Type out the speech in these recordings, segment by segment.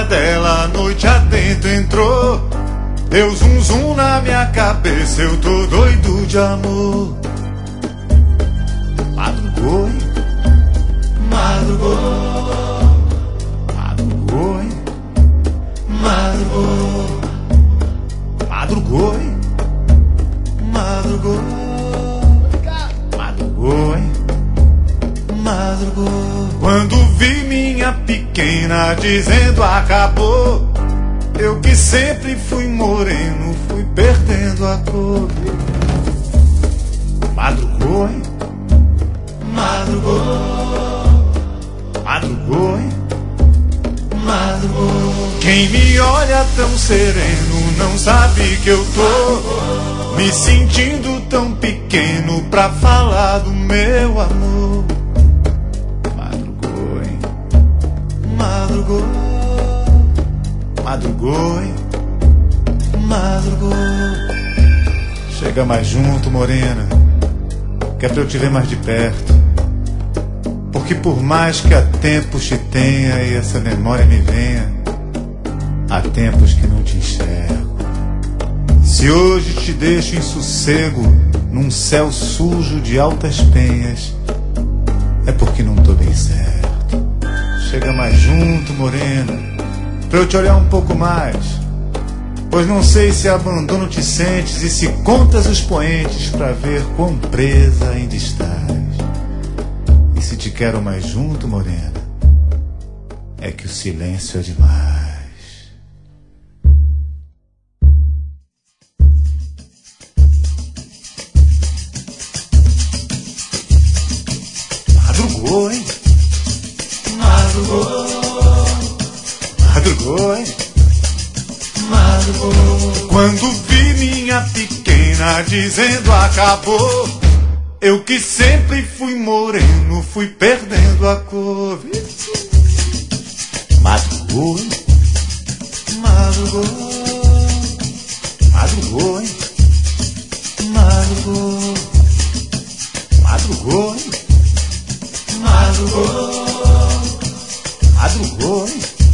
dela, a noite adentro entrou. Deu zum zum na minha cabeça, eu tô doido de amor. Madrugou, madrugou, madrugou, madrugou, madrugou, madrugou, madrugou, madrugou. Quando vi minha pequena dizendo acabou, eu que sempre fui moreno, fui perdendo a cor. Madrugou, madrugou, madrugou, madrugou. Quem me olha tão sereno não sabe que eu tô me sentindo tão pequeno pra falar do meu amor. Madrugou, madrugou, madrugou, madrugou. Chega mais junto, morena, que é pra eu te ver mais de perto. Porque por mais que há tempos te tenha e essa memória me venha, há tempos que não te enxergo. Se hoje te deixo em sossego num céu sujo de altas penhas, é porque não tô bem certo. Chega mais junto, morena, pra eu te olhar um pouco mais, pois não sei se abandono te sentes e se contas os poentes pra ver quão presa ainda estás. E se te quero mais junto, morena, é que o silêncio é demais. Madrugou, hein? Madrugou, madrugou, hein? Madrugou. Quando vi minha pequena dizendo acabou, eu que sempre fui moreno, fui perdendo a cor. Madrugou, madrugou, madrugou, madrugou, madrugou, madrugou, madrugou,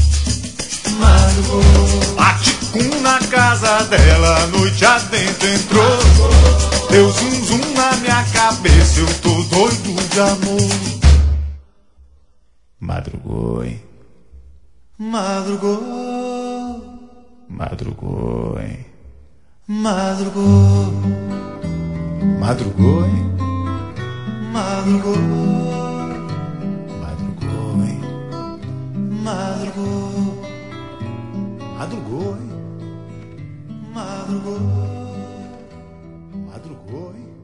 madrugou. Bate-com na casa dela, a noite adentro entrou. Deu zum zum na minha cabeça, eu tô doido de amor. Madrugou, madrugou, madrugou, madrugou, madrugou, madrugou, madrugou, madrugou, madrugou, madrugou, madrugou.